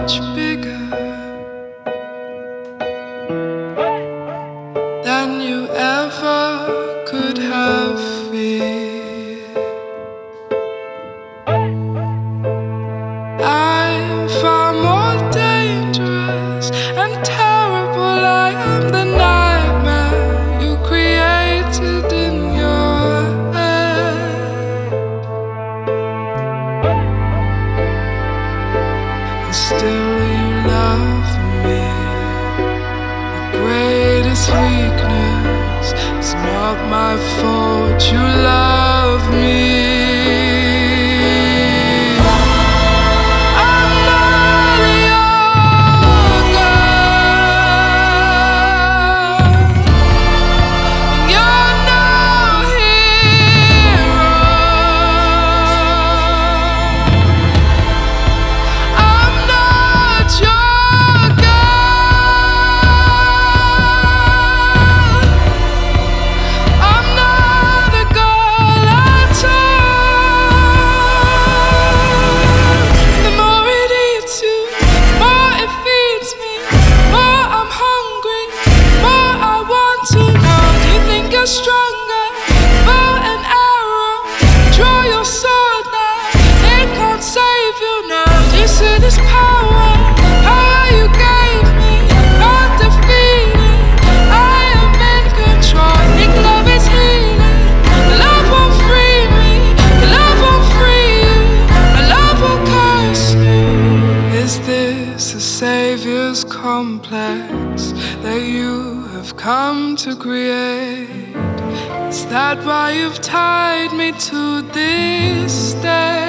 much bigger than you ever could have feared. I'm far more dangerous and terrible. I am the nightmare you created in your head. And still you love me. The greatest weakness is not my fault. You love me. Stronger, bow and arrow, draw your sword now. It can't save you now. Do you see this power? Power you gave me, undefeated. I am in control. I think love is healing. Love won't free me. Love won't free you. Love will curse you. Is this a savior's complex that you have come to create? Is that why you've tied me to this day?